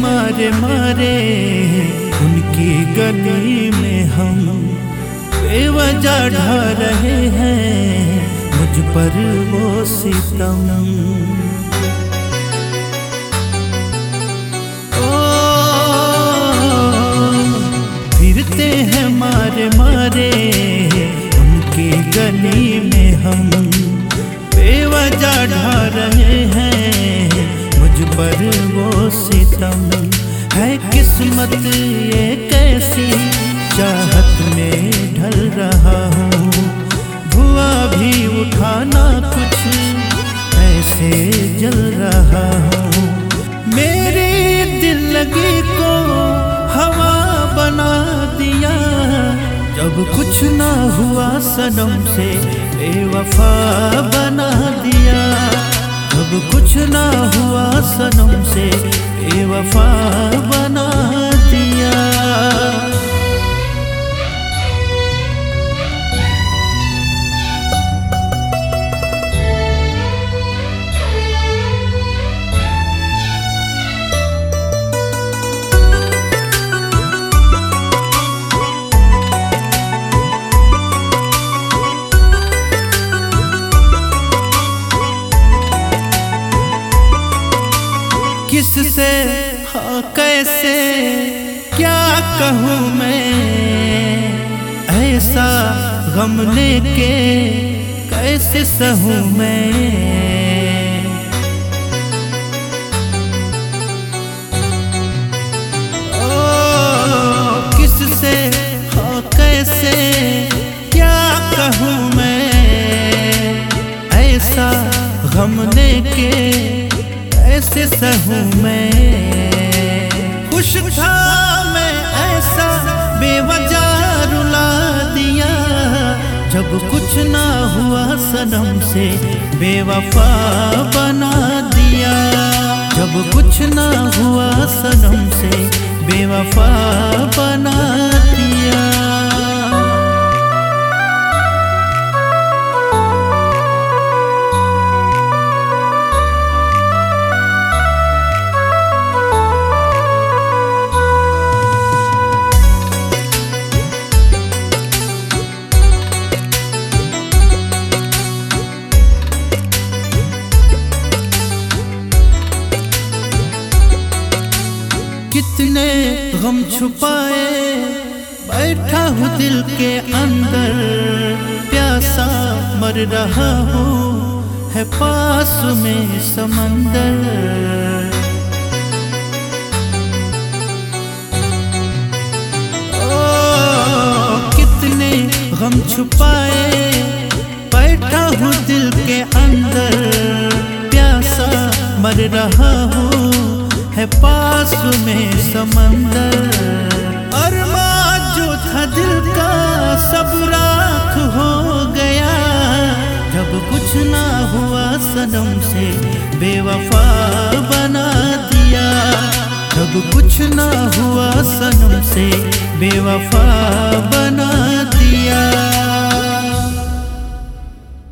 मारे मारे उनकी गली में हम बेवजह ढा रहे हैं मुझ पर वो सितम। फिरते हैं मारे मारे उनकी गली में हम बेवजह ढा रहे हैं मुझ पर वो सितम। है किस्मत ये कैसी चाहत में ढल रहा हूँ, धुआं भी उठाना कुछ ऐसे जल रहा हूँ। मेरी दिल लगी को हवा बना दिया, जब कुछ ना हुआ सनम से बेवफा बना दिया। जब कुछ ना हुआ सनम से बेवफा बना दिया। किससे हाँ कैसे क्या कहूँ मैं, ऐसा गम लेके कैसे सहूँ मैं। ओ किससे हाँ कैसे क्या कहूँ मैं, ऐसा गम लेके कैसे सहूँ मैं। खुश था मैं ऐसा बेवजह रुला दिया, जब कुछ ना हुआ सनम से बेवफा बना दिया। जब कुछ ना हुआ सनम से बेवफा बना दिया। कितने गम छुपाए बैठा हूँ दिल के अंदर, प्यासा मर रहा हूँ है पास में समंदर। ओ कितने गम छुपाए बैठा हूँ दिल के अंदर, प्यासा मर रहा हूँ है पास में समंदर। अरमान जो था दिल का सब राख हो गया, जब कुछ ना हुआ सनम से बेवफा बना दिया। जब कुछ ना हुआ सनम से बेवफा